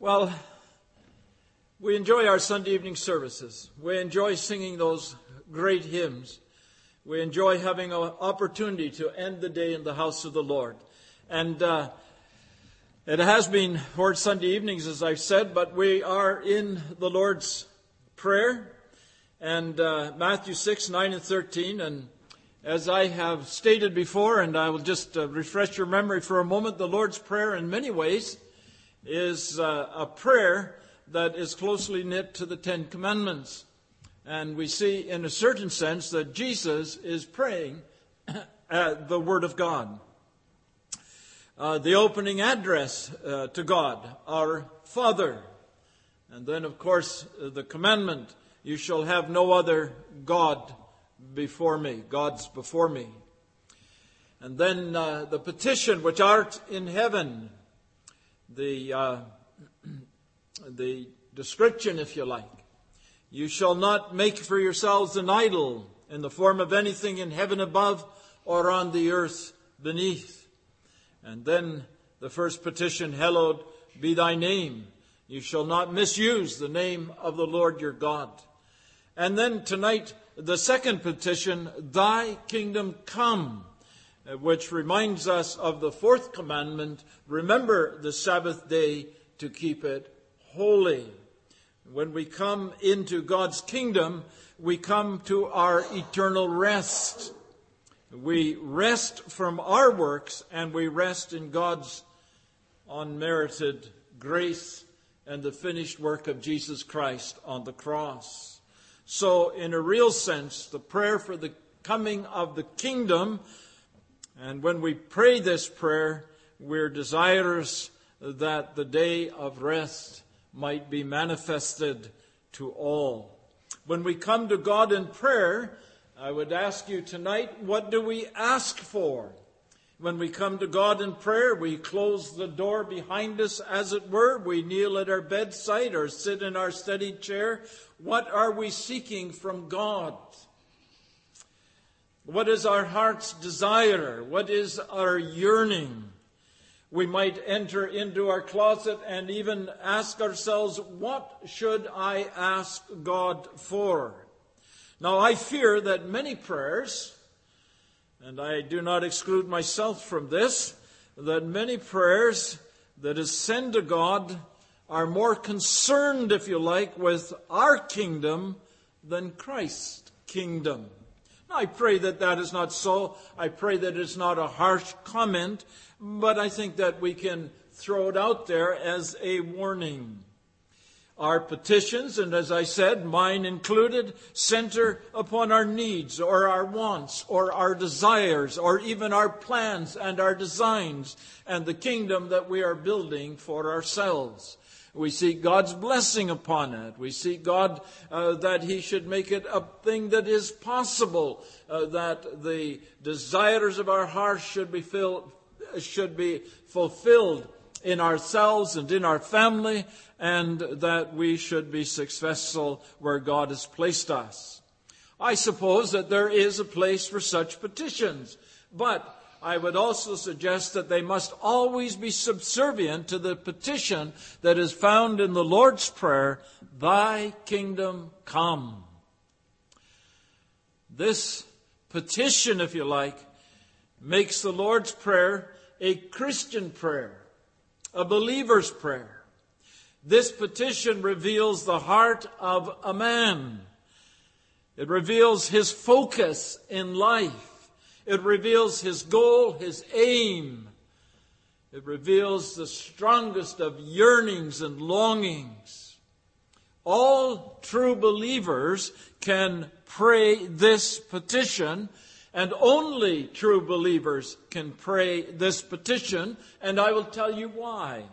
Well, we enjoy our Sunday evening services. We enjoy singing those great hymns. We enjoy having an opportunity to end the day in the house of the Lord. And it has been for Sunday evenings, as I've said, but we are in the Lord's Prayer and Matthew 6, 9, and 13. And as I have stated before, and I will just refresh your memory for a moment, the Lord's Prayer in many ways is a prayer that is closely knit to the Ten Commandments. And we see in a certain sense that Jesus is praying the Word of God. The opening address to God, our Father. And then, of course, the commandment, you shall have no other God before me, gods before me. And then the petition, which art in heaven, the description, if you like. You shall not make for yourselves an idol in the form of anything in heaven above or on the earth beneath. And then the first petition, hallowed be thy name. You shall not misuse the name of the Lord your God. And then tonight, the second petition, thy kingdom come, which reminds us of the fourth commandment, remember the Sabbath day to keep it holy. When we come into God's kingdom, we come to our eternal rest. We rest from our works and we rest in God's unmerited grace and the finished work of Jesus Christ on the cross. So in a real sense, the prayer for the coming of the kingdom, and when we pray this prayer, we're desirous that the day of rest might be manifested to all. When we come to God in prayer, I would ask you tonight, what do we ask for? When we come to God in prayer, we close the door behind us, as it were. We kneel at our bedside or sit in our study chair. What are we seeking from God? What is our heart's desire? What is our yearning? We might enter into our closet and even ask ourselves, what should I ask God for? Now, I fear that many prayers, and I do not exclude myself from this, that many prayers that is sent to God are more concerned, if you like, with our kingdom than Christ's kingdom. Now, I pray that that is not so. I pray that it's not a harsh comment, but I think that we can throw it out there as a warning. Our petitions, and as I said, mine included, center upon our needs or our wants or our desires or even our plans and our designs and the kingdom that we are building for ourselves. We seek God's blessing upon it. We seek God that He should make it a thing that is possible, that the desires of our hearts should be fulfilled in ourselves and in our family, and that we should be successful where God has placed us. I suppose that there is a place for such petitions, but I would also suggest that they must always be subservient to the petition that is found in the Lord's Prayer, thy kingdom come. This petition, if you like, makes the Lord's Prayer a Christian prayer, a believer's prayer. This petition reveals the heart of a man. It reveals his focus in life. It reveals his goal, his aim. It reveals the strongest of yearnings and longings. All true believers can pray this petition, and only true believers can pray this petition, and I will tell you why.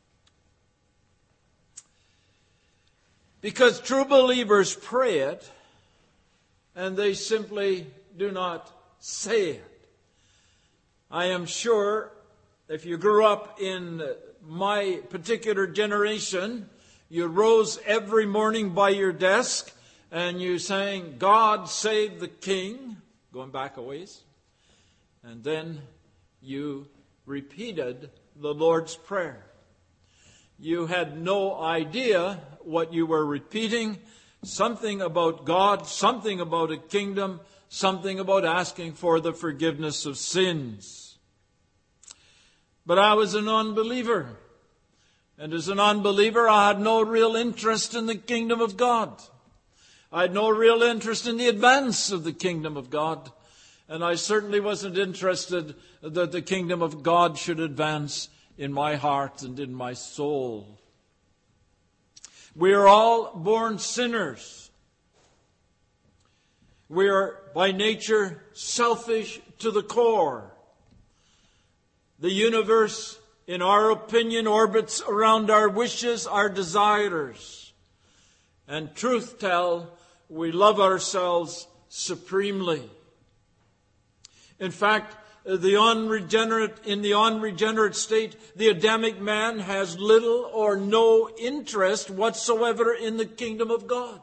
Because true believers pray it, and they simply do not say it. I am sure if you grew up in my particular generation, you rose every morning by your desk and you sang, God save the King, going back a ways, and then you repeated the Lord's Prayer. you had no idea what you were repeating. Something about God, something about a kingdom, something about asking for the forgiveness of sins. But I was an unbeliever. And as an unbeliever, I had no real interest in the kingdom of God. I had no real interest in the advance of the kingdom of God. And I certainly wasn't interested that the kingdom of God should advance in my heart and in my soul. We are all born sinners. We are by nature selfish to the core. The universe, in our opinion, orbits around our wishes, our desires. And truth tell, we love ourselves supremely. In fact, in the unregenerate state, the Adamic man has little or no interest whatsoever in the kingdom of God.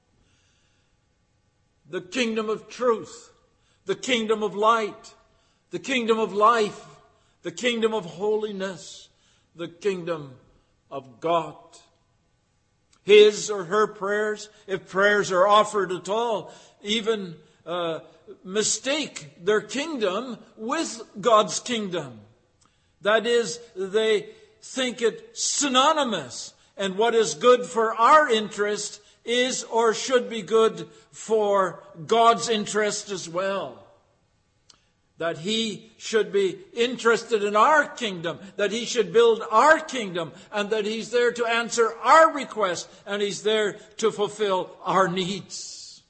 The kingdom of truth, the kingdom of light, the kingdom of life, the kingdom of holiness, the kingdom of God. His or her prayers, if prayers are offered at all, even mistake their kingdom with God's kingdom. That is, they think it synonymous, and what is good for our interest is or should be good for God's interest as well. That He should be interested in our kingdom, that He should build our kingdom, and that He's there to answer our request, and He's there to fulfill our needs.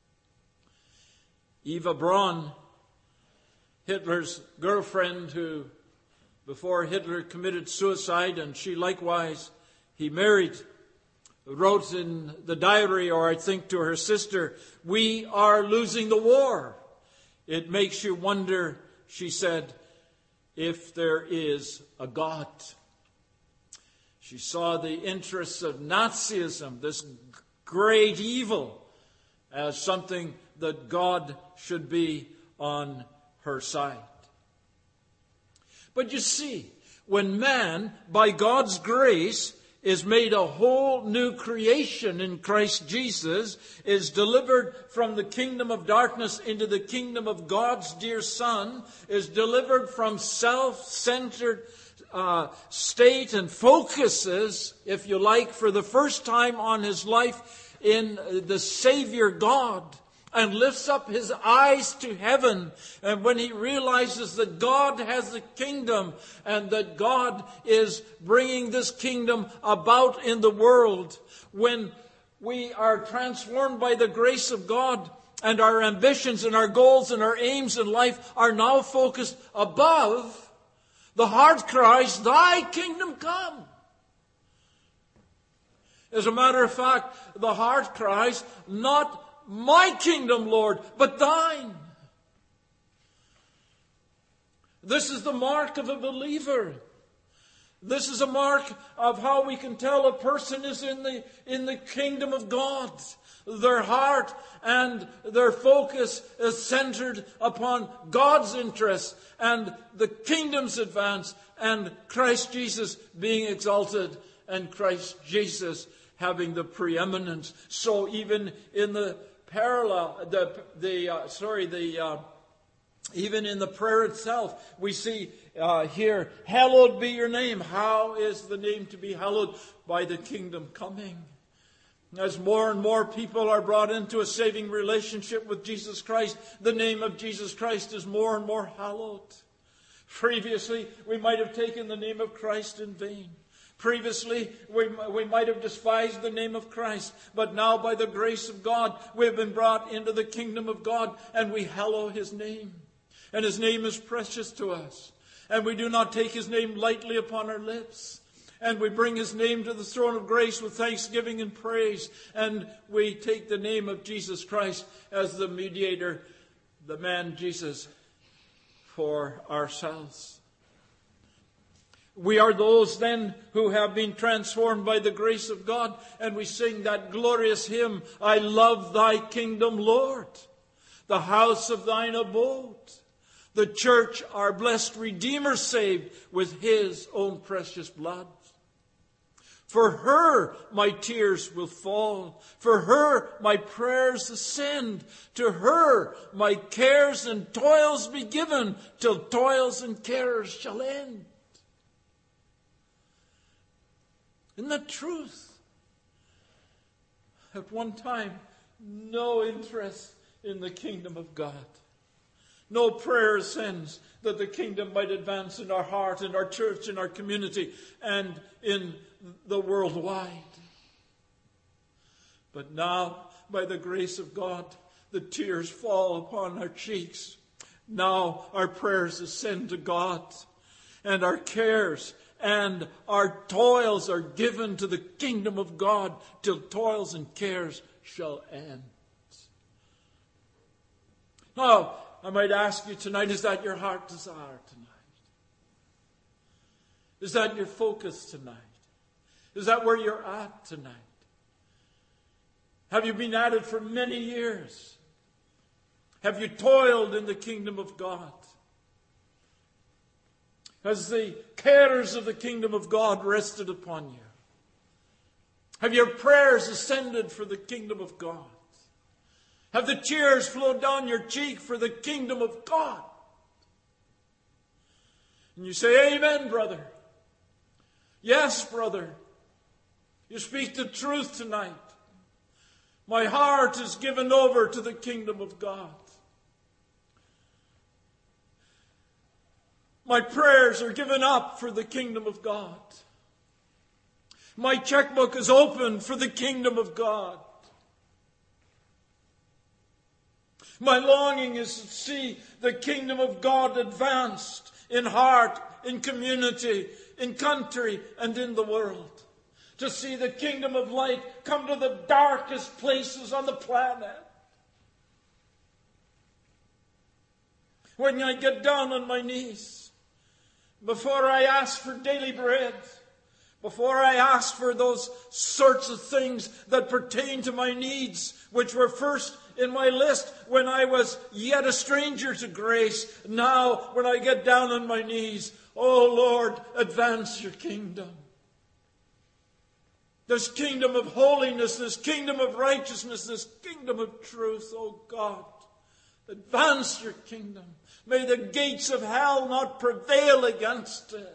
Eva Braun, Hitler's girlfriend, who before Hitler committed suicide, and she likewise, he married, wrote in the diary, or I think to her sister, "We are losing the war. It makes you wonder," she said, "if there is a God." She saw the interests of Nazism, this great evil, as something that God should be on her side. But you see, when man, by God's grace, is made a whole new creation in Christ Jesus, is delivered from the kingdom of darkness into the kingdom of God's dear Son, is delivered from self-centered state and focuses, if you like, for the first time on his life in the Savior God, and lifts up his eyes to heaven. And when he realizes that God has a kingdom and that God is bringing this kingdom about in the world, when we are transformed by the grace of God and our ambitions and our goals and our aims in life are now focused above, the heart cries, "Thy kingdom come." As a matter of fact, the heart cries, "Not my kingdom, Lord, but thine." This is the mark of a believer. This is a mark of how we can tell a person is in the kingdom of God. Their heart and their focus is centered upon God's interests and the kingdom's advance and Christ Jesus being exalted and Christ Jesus having the preeminence. So even in the even in the prayer itself, we see here, "Hallowed be your name." How is the name to be hallowed? By the kingdom coming. As more and more people are brought into a saving relationship with Jesus Christ, the name of Jesus Christ is more and more hallowed. Previously, we might have taken the name of Christ in vain. Previously, we might have despised the name of Christ, but now by the grace of God, we have been brought into the kingdom of God, and we hallow His name. And His name is precious to us. And we do not take His name lightly upon our lips. And we bring His name to the throne of grace with thanksgiving and praise. And we take the name of Jesus Christ as the mediator, the man Jesus, for ourselves. We are those then who have been transformed by the grace of God, and we sing that glorious hymn, "I love thy kingdom, Lord, the house of thine abode, the church our blessed Redeemer saved with his own precious blood." For her my tears will fall. For her my prayers ascend. To her my cares and toils be given, till toils and cares shall end. Isn't that truth? At one time, no interest in the kingdom of God. No prayer ascends that the kingdom might advance in our heart, in our church, in our community, and in the world wide. But now, by the grace of God, the tears fall upon our cheeks. Now our prayers ascend to God, and our cares and our toils are given to the kingdom of God, till toils and cares shall end. Now, I might ask you tonight, is that your heart desire tonight? Is that your focus tonight? Is that where you're at tonight? Have you been at it for many years? Have you toiled in the kingdom of God? Has the cares of the kingdom of God rested upon you? Have your prayers ascended for the kingdom of God? Have the tears flowed down your cheek for the kingdom of God? And you say, amen, brother. Yes, brother. You speak the truth tonight. My heart is given over to the kingdom of God. My prayers are given up for the kingdom of God. My checkbook is open for the kingdom of God. My longing is to see the kingdom of God advanced in heart, in community, in country, and in the world. To see the kingdom of light come to the darkest places on the planet. When I get down on my knees, before I ask for daily bread, before I ask for those sorts of things that pertain to my needs, which were first in my list when I was yet a stranger to grace, now when I get down on my knees, oh Lord, advance your kingdom. This kingdom of holiness, this kingdom of righteousness, this kingdom of truth, oh God, advance your kingdom. May the gates of hell not prevail against it.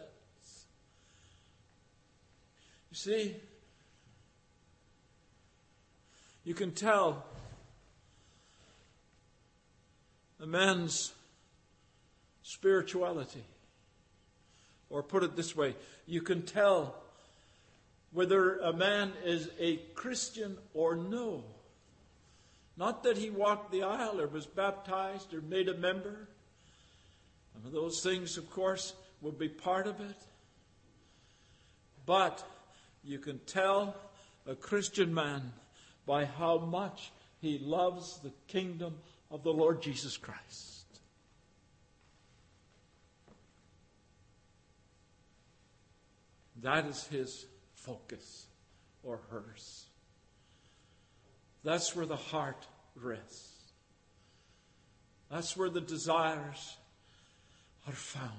You see, you can tell a man's spirituality. Or put it this way, you can tell whether a man is a Christian or no. Not that he walked the aisle or was baptized or made a member. And those things, of course, will be part of it. But you can tell a Christian man by how much he loves the kingdom of the Lord Jesus Christ. That is his focus, or hers. That's where the heart rests. That's where the desires are found.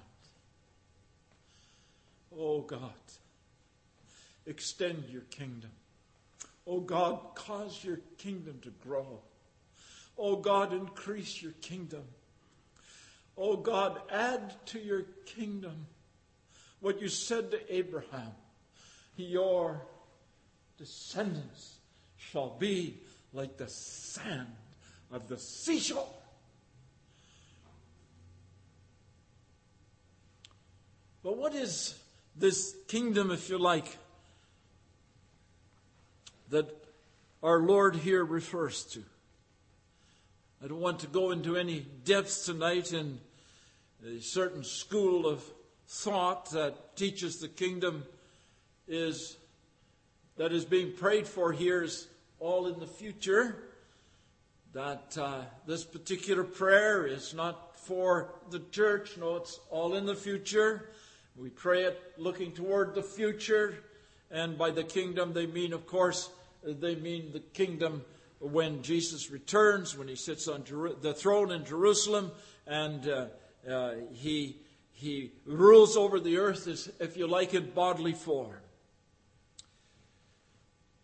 Oh God, extend your kingdom. Oh God, cause your kingdom to grow. Oh God, increase your kingdom. Oh God, add to your kingdom what you said to Abraham. Your descendants shall be like the sand of the seashore. But what is this kingdom, if you like, that our Lord here refers to? I don't want to go into any depths tonight in a certain school of thought that teaches the kingdom that is being prayed for here is all in the future. That this particular prayer is not for the church. No, it's all in the future. We pray it looking toward the future. And by the kingdom, they mean, of course, they mean the kingdom when Jesus returns, when he sits on the throne in Jerusalem, and he rules over the earth, if you like, in bodily form.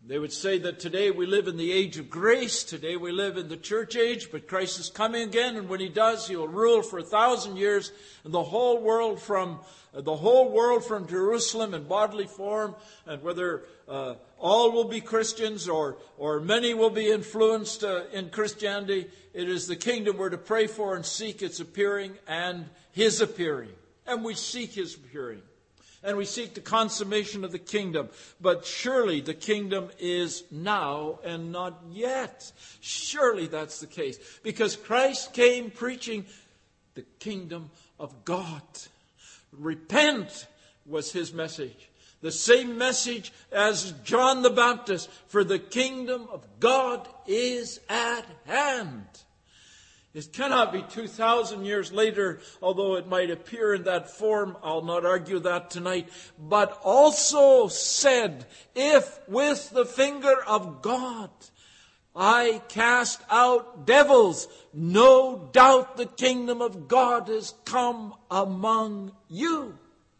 They would say that today we live in the age of grace. Today we live in the church age, but Christ is coming again, and when he does, he will rule for 1,000 years, and the whole world from Jerusalem in bodily form, and whether all will be Christians or many will be influenced in Christianity, it is the kingdom we're to pray for and seek its appearing and his appearing. And we seek his appearing. And we seek the consummation of the kingdom. But surely the kingdom is now and not yet. Surely that's the case. Because Christ came preaching the kingdom of God. Repent was his message. The same message as John the Baptist. For the kingdom of God is at hand. It cannot be 2,000 years later, although it might appear in that form. I'll not argue that tonight. But also said, if with the finger of God I cast out devils, no doubt the kingdom of God has come among you.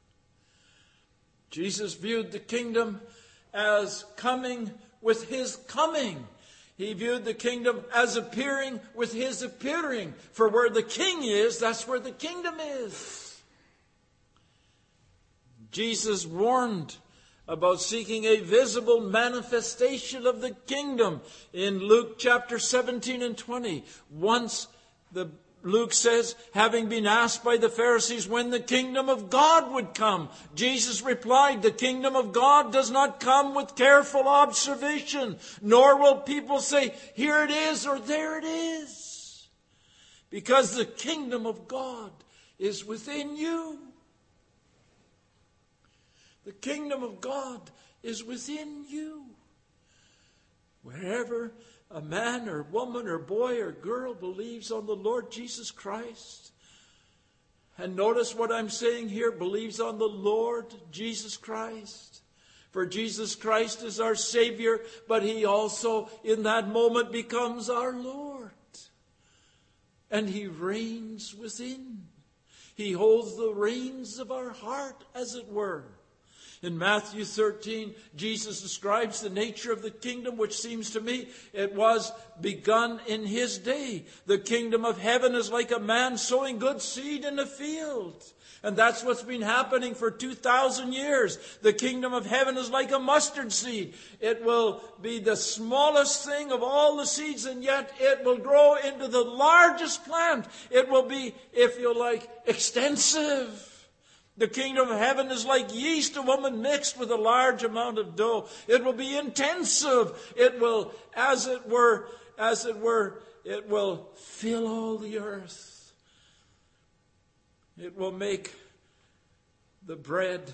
Jesus viewed the kingdom as coming with his coming. He viewed the kingdom as appearing with his appearing. For where the king is, that's where the kingdom is. Jesus warned about seeking a visible manifestation of the kingdom in Luke chapter 17 and 20. Once Luke says, having been asked by the Pharisees when the kingdom of God would come, Jesus replied, the kingdom of God does not come with careful observation, nor will people say, here it is or there it is. Because the kingdom of God is within you. The kingdom of God is within you. Wherever a man or woman or boy or girl believes on the Lord Jesus Christ. And notice what I'm saying here, believes on the Lord Jesus Christ. For Jesus Christ is our Savior, but he also in that moment becomes our Lord. And he reigns within. He holds the reins of our heart, as it were. In Matthew 13, Jesus describes the nature of the kingdom, which seems to me it was begun in his day. The kingdom of heaven is like a man sowing good seed in a field. And that's what's been happening for 2,000 years. The kingdom of heaven is like a mustard seed. It will be the smallest thing of all the seeds, and yet it will grow into the largest plant. It will be, if you like, extensive. The kingdom of heaven is like yeast, a woman mixed with a large amount of dough. It will be intensive. It will, as it were, it will fill all the earth. It will make the bread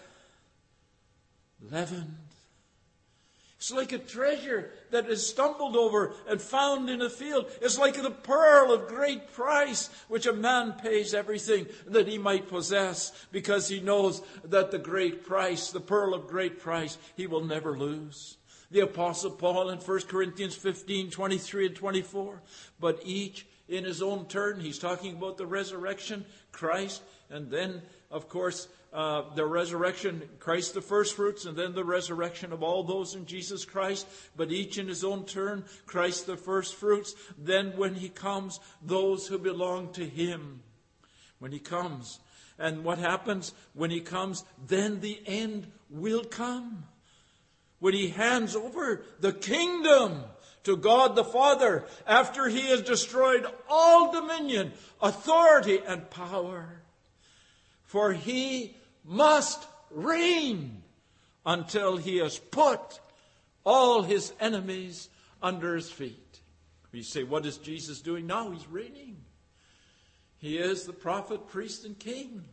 leavened. It's like a treasure that is stumbled over and found in a field. It's like the pearl of great price, which a man pays everything that he might possess, because he knows that the great price, the pearl of great price, he will never lose. The Apostle Paul in 1 Corinthians 15, 23 and 24. But each in his own turn, he's talking about the resurrection, Christ, and then, of course, the resurrection, Christ the first fruits, and then the resurrection of all those in Jesus Christ. But each in his own turn, Christ the first fruits. Then when he comes, those who belong to him. When he comes. And what happens when he comes? Then the end will come. When he hands over the kingdom to God the Father, after he has destroyed all dominion, authority, and power. For he must reign until he has put all his enemies under his feet. You say, what is Jesus doing now? He's reigning. He is the prophet, priest, and king.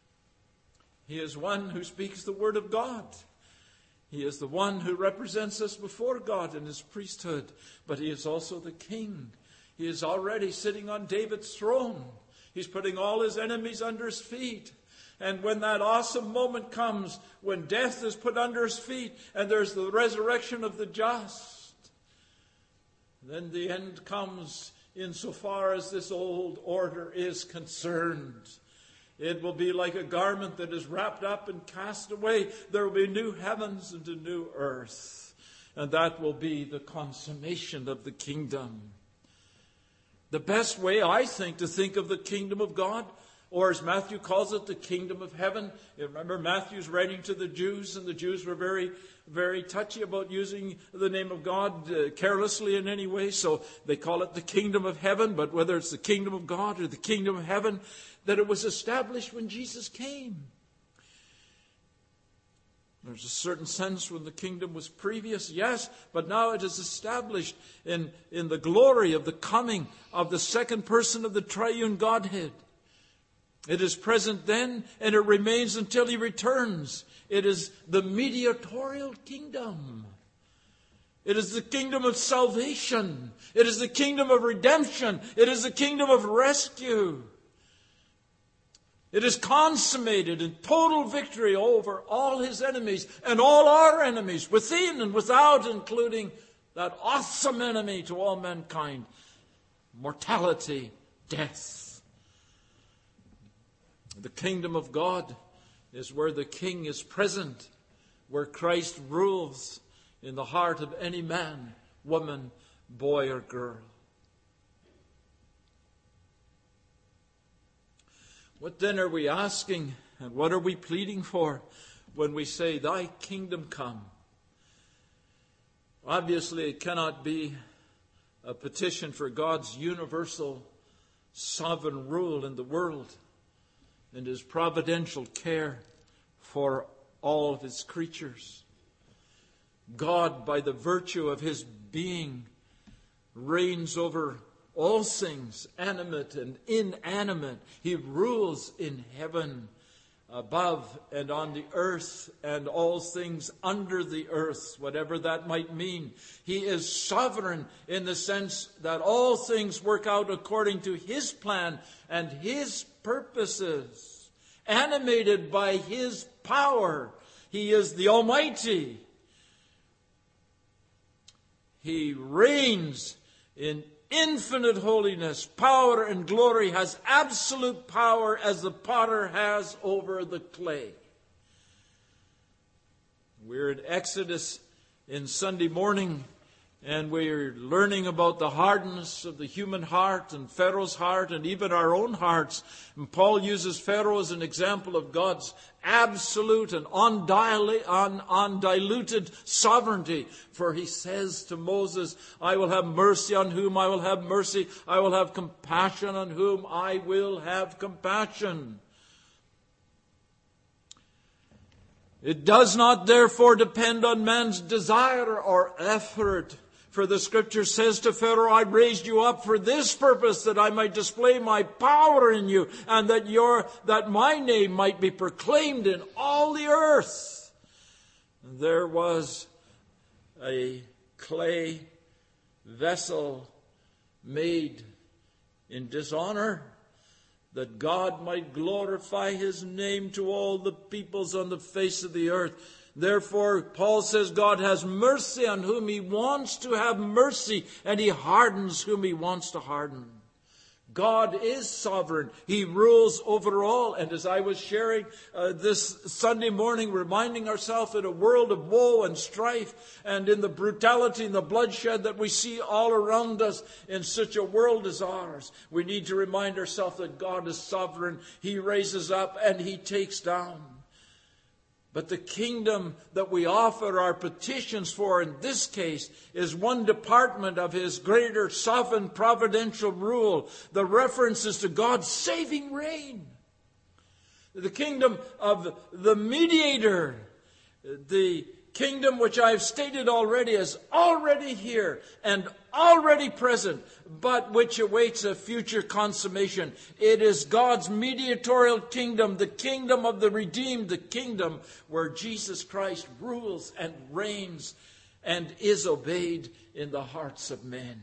He is one who speaks the word of God. He is the one who represents us before God in his priesthood. But he is also the king. He is already sitting on David's throne. He's putting all his enemies under his feet. And when that awesome moment comes, when death is put under his feet and there's the resurrection of the just, then the end comes insofar as this old order is concerned. It will be like a garment that is wrapped up and cast away. There will be new heavens and a new earth. and that will be the consummation of the kingdom. The best way, I think, to think of the kingdom of God, or as Matthew calls it, the kingdom of heaven. You remember Matthew's writing to the Jews, and the Jews were very, very touchy about using the name of God carelessly in any way. So they call it the kingdom of heaven. But whether it's the kingdom of God or the kingdom of heaven, that it was established when Jesus came. There's a certain sense when the kingdom was previous, yes, but now it is established in the glory of the coming of the second person of the triune Godhead. It is present then, and it remains until he returns. It is the mediatorial kingdom. It is the kingdom of salvation. It is the kingdom of redemption. It is the kingdom of rescue. It is consummated in total victory over all his enemies and all our enemies, within and without, including that awesome enemy to all mankind, mortality, death. The kingdom of God is where the King is present, where Christ rules in the heart of any man, woman, boy, or girl. What then are we asking, and what are we pleading for when we say, "Thy kingdom come"? Obviously, it cannot be a petition for God's universal sovereign rule in the world and his providential care for all of his creatures. God, by the virtue of his being, reigns over all things, animate and inanimate. He rules in heaven above and on the earth and all things under the earth, whatever that might mean. He is sovereign in the sense that all things work out according to his plan and his purposes, animated by his power. He is the Almighty. He reigns in infinite holiness, power, and glory, has absolute power as the potter has over the clay. We're in Exodus in Sunday morning, and we're learning about the hardness of the human heart and Pharaoh's heart and even our own hearts. And Paul uses Pharaoh as an example of God's absolute and undiluted sovereignty. For he says to Moses, "I will have mercy on whom I will have mercy. I will have compassion on whom I will have compassion." It does not therefore depend on man's desire or effort. For the scripture says to Pharaoh, "I raised you up for this purpose, that I might display my power in you, and that my name might be proclaimed in all the earth." There was a clay vessel made in dishonor, that God might glorify his name to all the peoples on the face of the earth. Therefore, Paul says God has mercy on whom he wants to have mercy, and he hardens whom he wants to harden. God is sovereign. He rules over all. And as I was sharing this Sunday morning, reminding ourselves in a world of woe and strife, and in the brutality and the bloodshed that we see all around us in such a world as ours, we need to remind ourselves that God is sovereign. He raises up and he takes down. But the kingdom that we offer our petitions for in this case is one department of his greater sovereign providential rule. The reference is to God's saving reign. The kingdom of the mediator, the kingdom which I have stated already is already here and already present, but which awaits a future consummation. It is God's mediatorial kingdom, the kingdom of the redeemed, the kingdom where Jesus Christ rules and reigns and is obeyed in the hearts of men.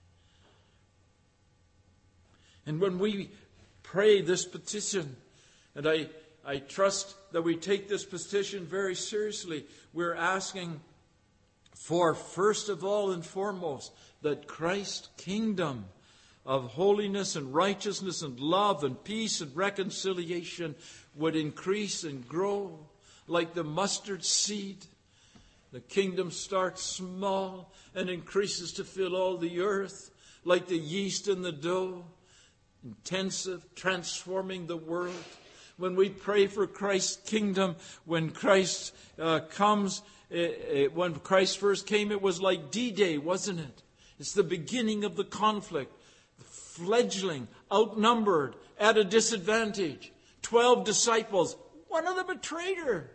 And when we pray this petition, and I trust that we take this petition very seriously, we're asking for, first of all and foremost, that Christ's kingdom of holiness and righteousness and love and peace and reconciliation would increase and grow like the mustard seed, The kingdom starts small and increases to fill all the earth, like the yeast in the dough, intensive, transforming the world. When we pray for Christ's kingdom, when Christ comes, when Christ first came, it was like D-Day, wasn't it? It's the beginning of the conflict. The fledgling, outnumbered, at a disadvantage. 12 disciples, one of them a traitor.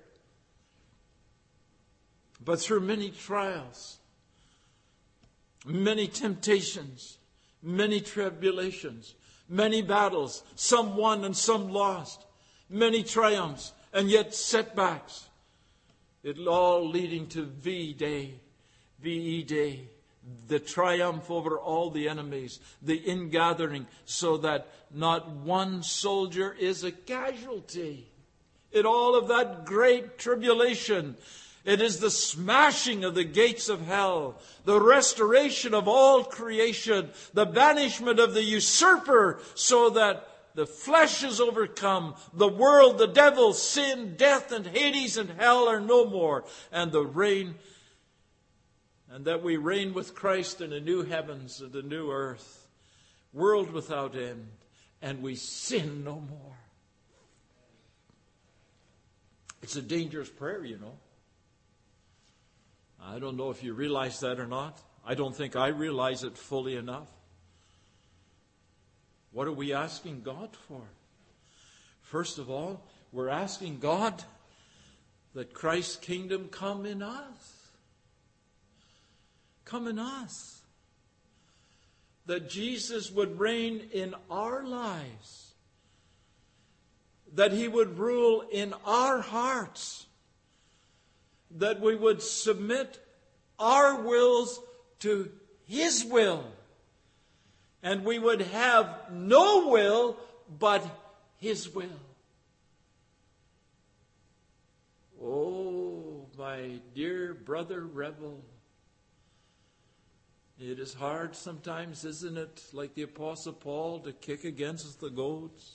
But through many trials, many temptations, many tribulations, many battles, some won and some lost, many triumphs and yet setbacks, it all leading to V-Day, V-E-Day, the triumph over all the enemies, the ingathering, so that not one soldier is a casualty. In all of that great tribulation, it is the smashing of the gates of hell, the restoration of all creation, the banishment of the usurper, so that the flesh is overcome, the world, the devil, sin, death, and Hades and hell are no more, and the reign, and that we reign with Christ in a new heavens and a new earth, world without end, and we sin no more. It's a dangerous prayer, you know. I don't know if you realize that or not. I don't think I realize it fully enough. What are we asking God for? First of all, we're asking God that Christ's kingdom come in us. Come in us. That Jesus would reign in our lives. That He would rule in our hearts. That we would submit our wills to His will. And we would have no will but His will. Oh, my dear brother rebel. It is hard sometimes, isn't it, like the Apostle Paul, to kick against the goads?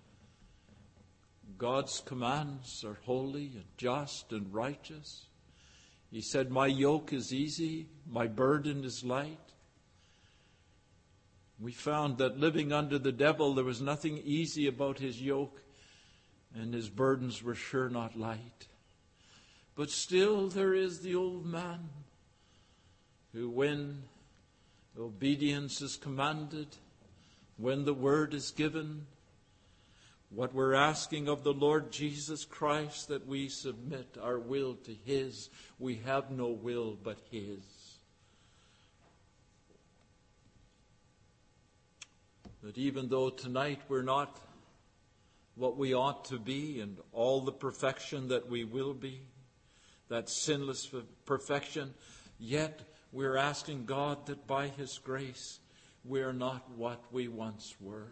God's commands are holy and just and righteous. He said, my yoke is easy, my burden is light. We found that living under the devil, there was nothing easy about his yoke, and his burdens were sure not light. But still there is the old man who, when obedience is commanded, when the word is given, what we're asking of the Lord Jesus Christ, that we submit our will to His. We have no will but His. That even though tonight we're not what we ought to be and all the perfection that we will be, that sinless perfection, yet we're asking God that by His grace we're not what we once were.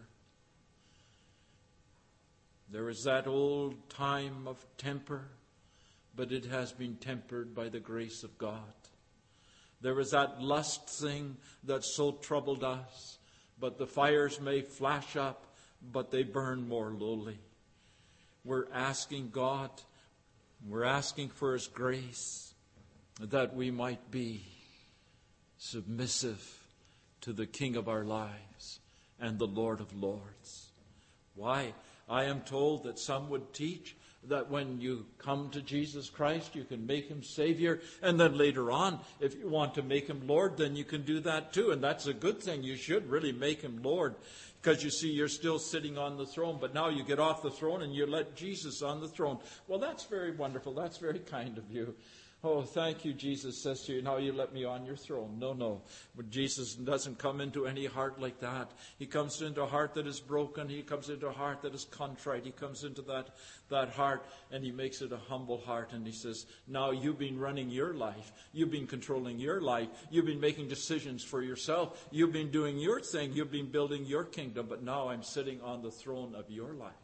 There is that old time of temper, but it has been tempered by the grace of God. There is that lust thing that so troubled us, but the fires may flash up, but they burn more lowly. We're asking God, we're asking for His grace, that we might be submissive to the King of our lives and the Lord of Lords. Why? I am told that some would teach that when you come to Jesus Christ, you can make Him Savior, and then later on, if you want to make Him Lord, then you can do that too, and that's a good thing. You should really make Him Lord, because you see, you're still sitting on the throne, but now you get off the throne and you let Jesus on the throne. Well, that's very wonderful. That's very kind of you. Oh, thank you, Jesus says to you, now you let me on your throne. No. But Jesus doesn't come into any heart like that. He comes into a heart that is broken. He comes into a heart that is contrite. He comes into that heart and He makes it a humble heart. And He says, now you've been running your life. You've been controlling your life. You've been making decisions for yourself. You've been doing your thing. You've been building your kingdom. But now I'm sitting on the throne of your life.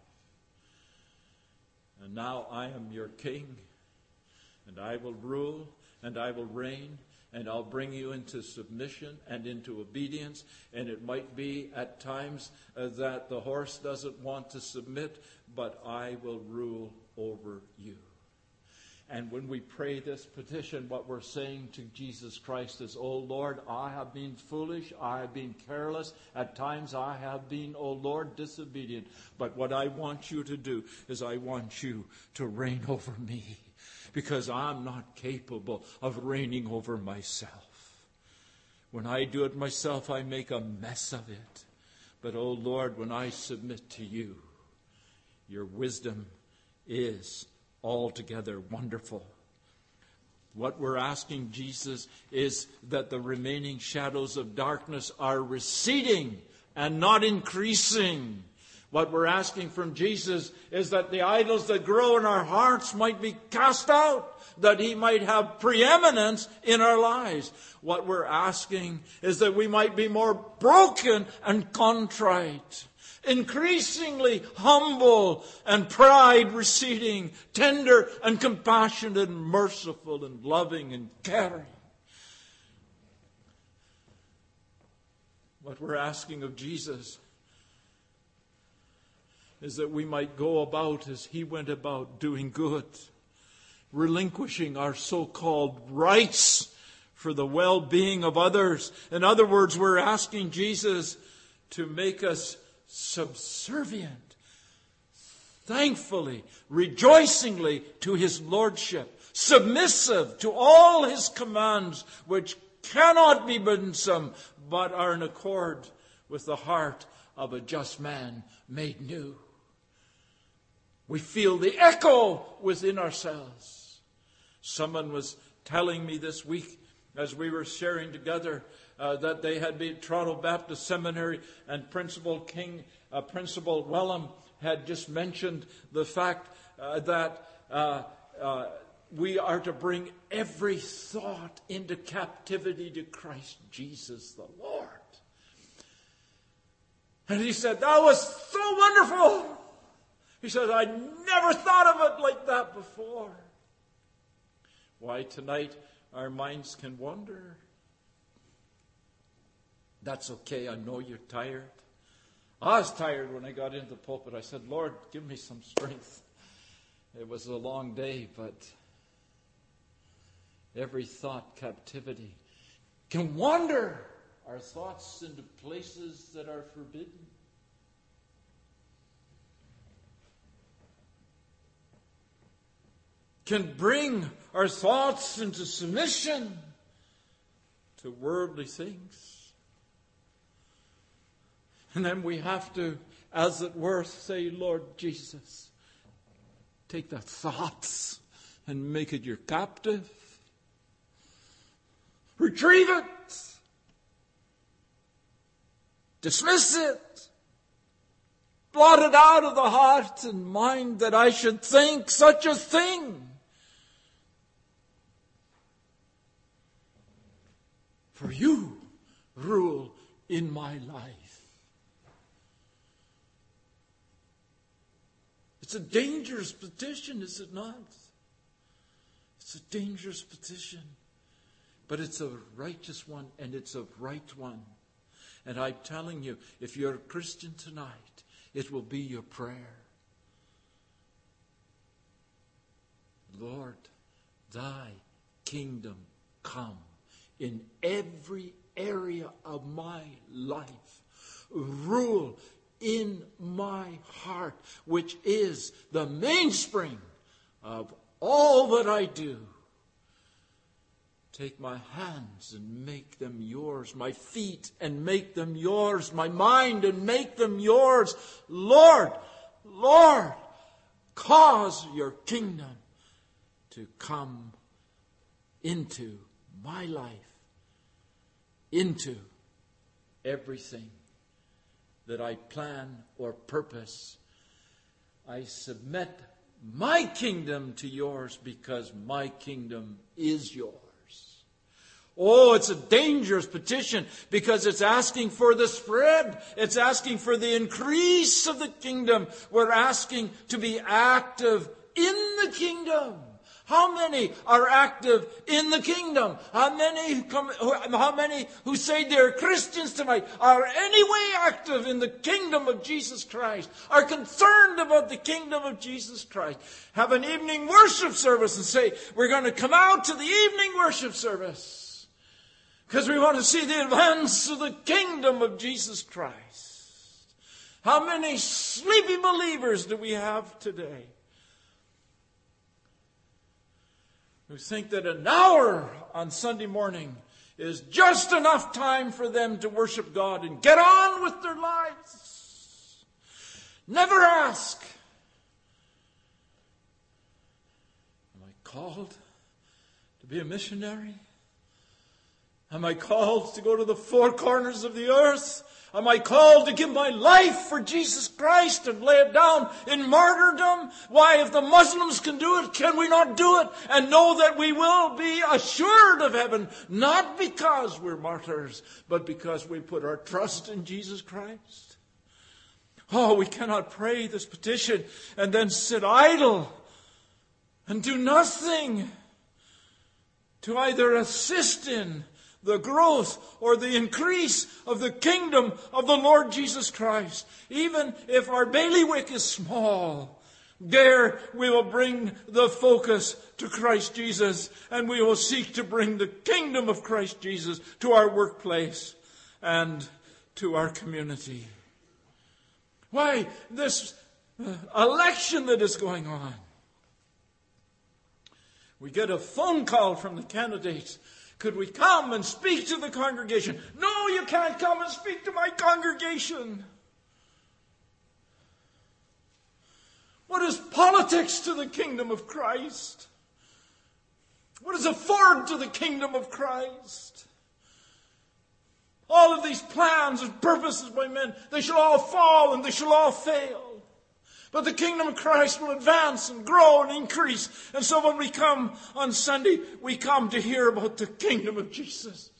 And now I am your king. And I will rule, and I will reign, and I'll bring you into submission and into obedience. And it might be at times that the horse doesn't want to submit, but I will rule over you. And when we pray this petition, what we're saying to Jesus Christ is, "Oh Lord, I have been foolish, I have been careless, at times I have been, oh Lord, disobedient. But what I want you to do is I want you to reign over me, because I'm not capable of reigning over myself. When I do it myself, I make a mess of it. But oh Lord, when I submit to you, your wisdom is altogether wonderful." What we're asking Jesus is that the remaining shadows of darkness are receding and not increasing. What we're asking from Jesus is that the idols that grow in our hearts might be cast out, that he might have preeminence in our lives. What we're asking is that we might be more broken and contrite, increasingly humble and pride receding, tender and compassionate and merciful and loving and caring. What we're asking of Jesus is that we might go about as he went about, doing good, relinquishing our so-called rights for the well-being of others. In other words, we're asking Jesus to make us subservient, thankfully, rejoicingly to his lordship, submissive to all his commands, which cannot be burdensome, but are in accord with the heart of a just man made new. We feel the echo within ourselves. Someone was telling me this week, as we were sharing together, that they had been at Toronto Baptist Seminary, and Principal Wellham had just mentioned the fact that we are to bring every thought into captivity to Christ Jesus the Lord. And he said, that was so wonderful. He said, I never thought of it like that before. Why, tonight our minds can wander. That's okay. I know you're tired. I was tired when I got into the pulpit. I said, Lord, give me some strength. It was a long day, but every thought captivity can wander our thoughts into places that are forbidden. Can bring our thoughts into submission to worldly things. And then we have to, as it were, say, Lord Jesus, take the thoughts and make it your captive. Retrieve it. Dismiss it. Blot it out of the heart and mind that I should think such a thing. For you rule in my life. It's a dangerous petition, is it not? It's a dangerous petition. But it's a righteous one, and it's a right one. And I'm telling you, if you're a Christian tonight, it will be your prayer. Lord, thy kingdom come in every area of my life. Rule in my heart, which is the mainspring of all that I do. Take my hands and make them yours, my feet and make them yours, my mind and make them yours. Lord, Lord, cause your kingdom to come into my life, into everything that I plan or purpose. I submit my kingdom to yours because my kingdom is yours. Oh, it's a dangerous petition because it's asking for the spread. It's asking for the increase of the kingdom. We're asking to be active in the kingdom. How many are active in the kingdom? How many who say they're Christians tonight are anyway active in the kingdom of Jesus Christ, are concerned about the kingdom of Jesus Christ, have an evening worship service and say, we're going to come out to the evening worship service because we want to see the advance of the kingdom of Jesus Christ? How many sleepy believers do we have today who think that an hour on Sunday morning is just enough time for them to worship God and get on with their lives? Never ask, am I called to be a missionary? Am I called to go to the four corners of the earth? Am I called to give my life for Jesus Christ and lay it down in martyrdom? Why, if the Muslims can do it, can we not do it and know that we will be assured of heaven, not because we're martyrs, but because we put our trust in Jesus Christ? Oh, we cannot pray this petition and then sit idle and do nothing to either assist in the growth or the increase of the kingdom of the Lord Jesus Christ. Even if our bailiwick is small, there we will bring the focus to Christ Jesus, and we will seek to bring the kingdom of Christ Jesus to our workplace and to our community. Why, this election that is going on, we get a phone call from the candidates. Could we come and speak to the congregation? No, you can't come and speak to my congregation. What is politics to the kingdom of Christ? What is afford to the kingdom of Christ? All of these plans and purposes by men, they shall all fall and they shall all fail. But the kingdom of Christ will advance and grow and increase. And so when we come on Sunday, we come to hear about the kingdom of Jesus.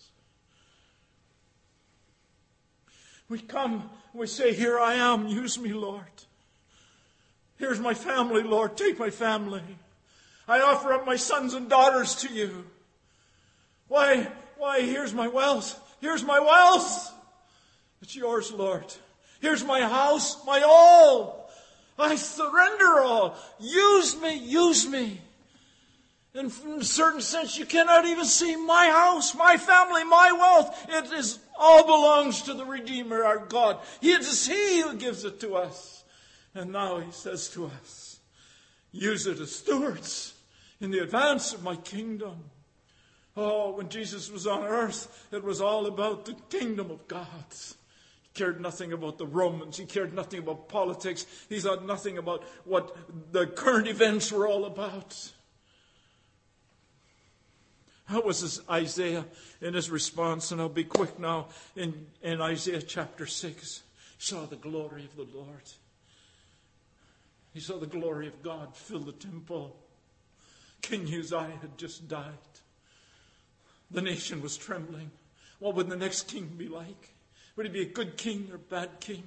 We come, we say, here I am, use me, Lord. Here's my family, Lord, take my family. I offer up my sons and daughters to you. Why, here's my wealth. Here's my wealth. It's yours, Lord. Here's my house, my all. I surrender all. Use me. In a certain sense, you cannot even see my house, my family, my wealth. It is all belongs to the Redeemer, our God. It is He who gives it to us. And now He says to us, use it as stewards in the advance of my kingdom. Oh, when Jesus was on earth, it was all about the kingdom of God. He cared nothing about the Romans. He cared nothing about politics. He thought nothing about what the current events were all about. How was Isaiah in his response? And I'll be quick now. In Isaiah chapter 6, he saw the glory of the Lord. He saw the glory of God fill the temple. King Uzziah had just died. The nation was trembling. What would the next king be like? Would he be a good king or a bad king?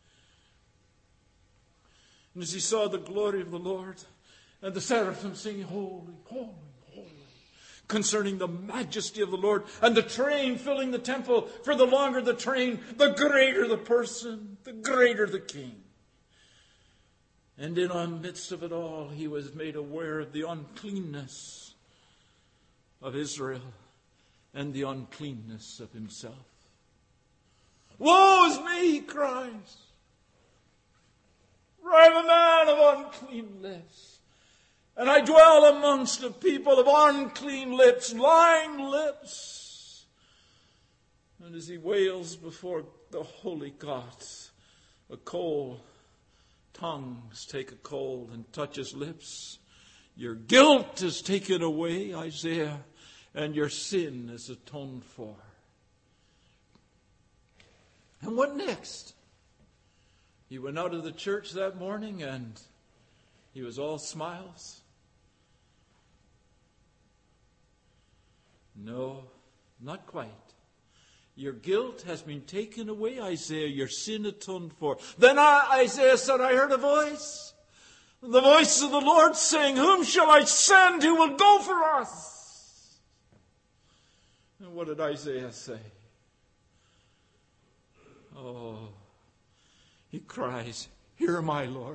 And as he saw the glory of the Lord, and the seraphim singing, holy, holy, holy, concerning the majesty of the Lord, and the train filling the temple, for the longer the train, the greater the person, the greater the king. And in the midst of it all, he was made aware of the uncleanness of Israel and the uncleanness of himself. Woe is me, he cries. For I am a man of unclean lips, and I dwell amongst a people of unclean lips, lying lips. And as he wails before the holy gods, a coal, tongues take a coal and touch his lips. Your guilt is taken away, Isaiah, and your sin is atoned for. And what next? He went out of the church that morning and he was all smiles. No, not quite. Your guilt has been taken away, Isaiah, your sin atoned for. Then Isaiah said, I heard a voice. The voice of the Lord saying, whom shall I send? Who will go for us? And what did Isaiah say? Oh, he cries, here am I, Lord.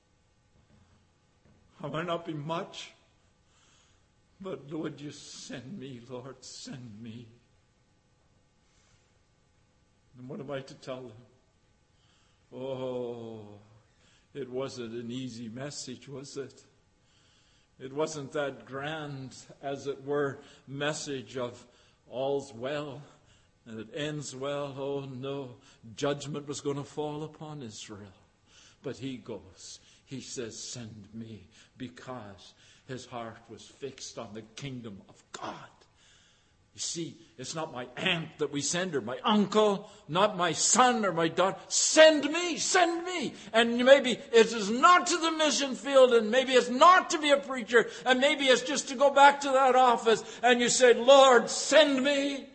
I might not be much, but would you send me, Lord, send me. And what am I to tell them? Oh, it wasn't an easy message, was it? It wasn't that grand, as it were, message of all's well and it ends well. Oh no, judgment was going to fall upon Israel. But he goes, he says, send me, because his heart was fixed on the kingdom of God. You see, it's not my aunt that we send, or my uncle, not my son or my daughter. Send me, send me. And maybe it is not to the mission field, and maybe it's not to be a preacher, and maybe it's just to go back to that office and you say, Lord, send me.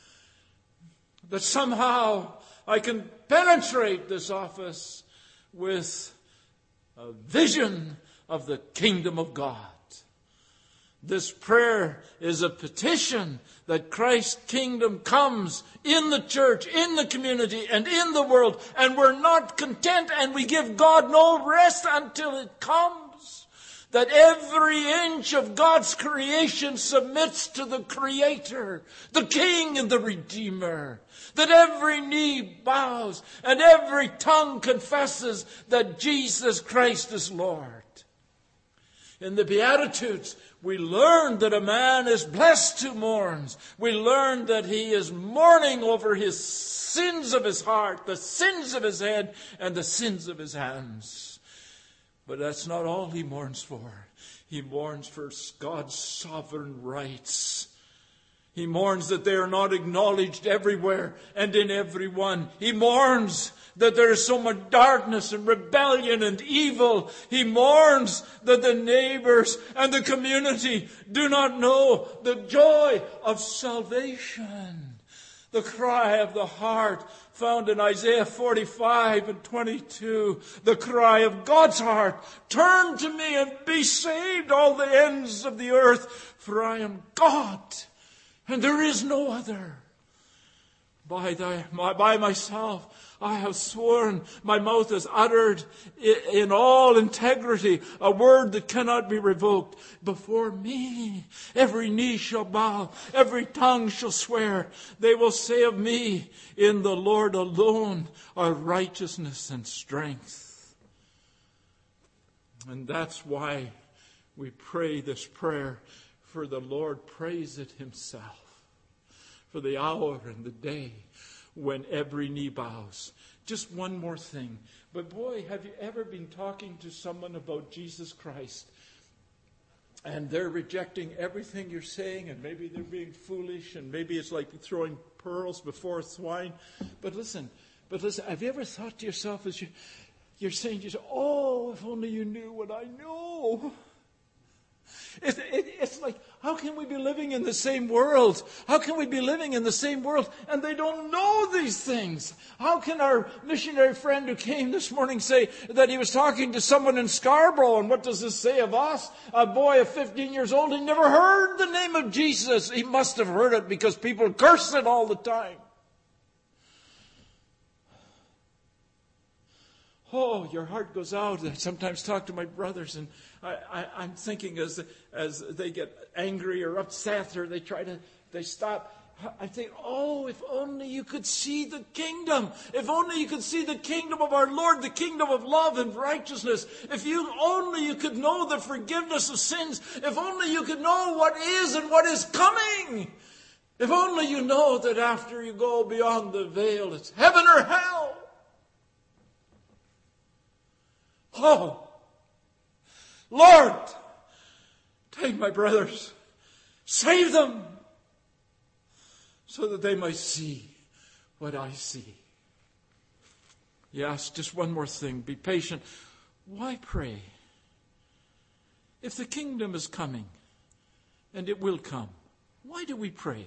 That somehow I can penetrate this office with a vision of the kingdom of God. This prayer is a petition that Christ's kingdom comes in the church, in the community, and in the world. And we're not content, and we give God no rest until it comes. That every inch of God's creation submits to the Creator, the King and the Redeemer. That every knee bows and every tongue confesses that Jesus Christ is Lord. In the Beatitudes, we learn that a man is blessed who mourns. We learn that he is mourning over his sins of his heart, the sins of his head, and the sins of his hands. But that's not all he mourns for. He mourns for God's sovereign rights. He mourns that they are not acknowledged everywhere and in everyone. He mourns that there is so much darkness and rebellion and evil. He mourns that the neighbors and the community do not know the joy of salvation. The cry of the heart found in Isaiah 45 and 22. The cry of God's heart. Turn to me and be saved, all the ends of the earth, for I am God, and there is no other. By myself I have sworn, my mouth has uttered in all integrity a word that cannot be revoked. Before me every knee shall bow, every tongue shall swear. They will say of me, in the Lord alone are righteousness and strength. And that's why we pray this prayer, for the Lord prays it himself, for the hour and the day when every knee bows. Just one more thing. But boy, have you ever been talking to someone about Jesus Christ, and they're rejecting everything you're saying, and maybe they're being foolish, and maybe it's like throwing pearls before swine. But listen, have you ever thought to yourself, as you're saying to yourself, oh, if only you knew what I know. It's like, how can we be living in the same world? How can we be living in the same world and they don't know these things? How can our missionary friend who came this morning say that he was talking to someone in Scarborough, and what does this say of us? A boy of 15 years old, he never heard the name of Jesus. He must have heard it because people curse it all the time. Oh, your heart goes out. I sometimes talk to my brothers, and I'm thinking as they get angry or upset, or they stop. I think, oh, if only you could see the kingdom. If only you could see the kingdom of our Lord, the kingdom of love and righteousness. If only you could know the forgiveness of sins. If only you could know what is and what is coming. If only you know that after you go beyond the veil, it's heaven or hell. Oh, Lord, take my brothers, save them, so that they might see what I see. Yes, just one more thing. Be patient. Why pray? If the kingdom is coming, and it will come, why do we pray?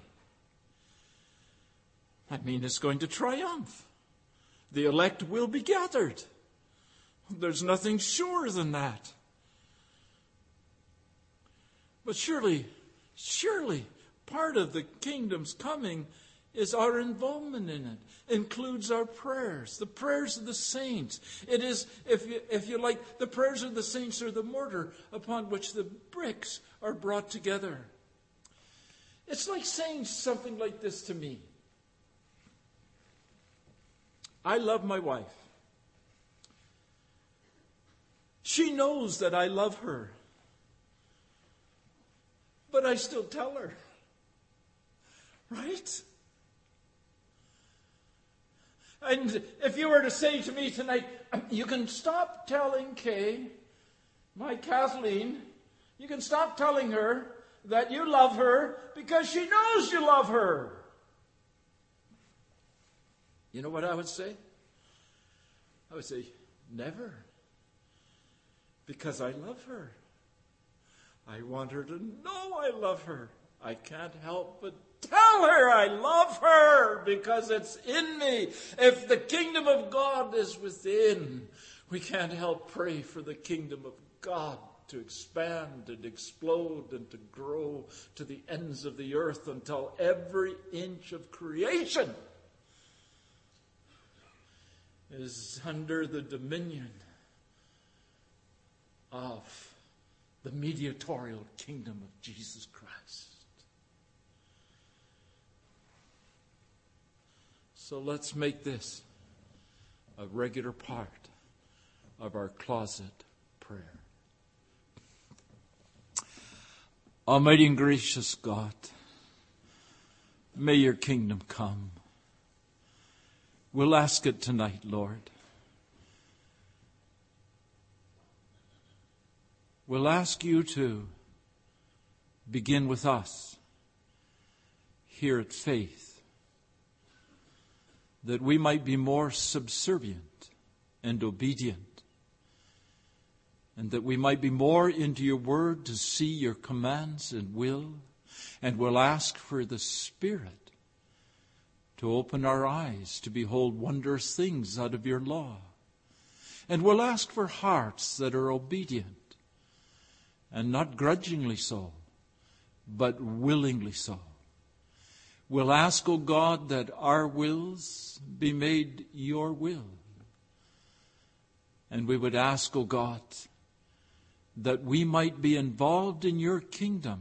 I mean, it's going to triumph. The elect will be gathered. There's nothing surer than that. But surely, part of the kingdom's coming is our involvement in it. Includes our prayers, the prayers of the saints. It is, if you like, the prayers of the saints are the mortar upon which the bricks are brought together. It's like saying something like this to me. I love my wife. She knows that I love her. But I still tell her. Right? And if you were to say to me tonight, you can stop telling Kay, my Kathleen, you can stop telling her that you love her because she knows you love her. You know what I would say? I would say, never. Because I love her. I want her to know I love her. I can't help but tell her I love her because it's in me. If the kingdom of God is within, we can't help pray for the kingdom of God to expand and explode and to grow to the ends of the earth until every inch of creation is under the dominion of the mediatorial kingdom of Jesus Christ. So let's make this a regular part of our closet prayer. Almighty and gracious God, may your kingdom come. We'll ask it tonight, Lord. We'll ask you to begin with us here at Faith, that we might be more subservient and obedient, and that we might be more into your word to see your commands and will. And we'll ask for the Spirit to open our eyes to behold wondrous things out of your law. And we'll ask for hearts that are obedient, and not grudgingly so, but willingly so. We'll ask, O God, that our wills be made your will. And we would ask, O God, that we might be involved in your kingdom,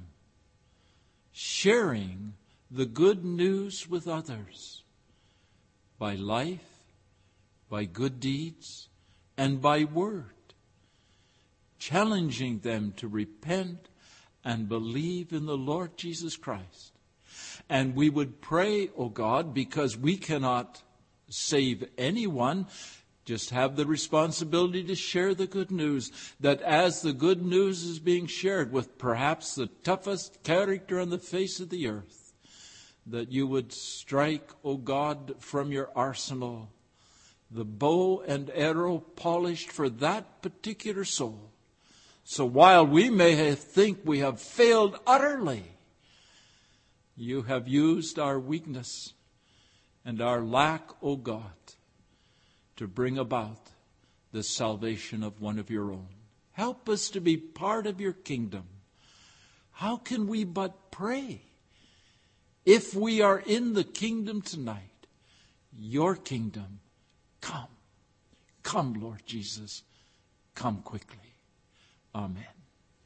sharing the good news with others by life, by good deeds, and by word, challenging them to repent and believe in the Lord Jesus Christ. And we would pray, O God, because we cannot save anyone, just have the responsibility to share the good news, that as the good news is being shared with perhaps the toughest character on the face of the earth, that you would strike, O God, from your arsenal the bow and arrow polished for that particular soul. So while we may think we have failed utterly, you have used our weakness and our lack, O God, to bring about the salvation of one of your own. Help us to be part of your kingdom. How can we but pray? If we are in the kingdom tonight, your kingdom, come. Come, Lord Jesus. Come quickly. Amen.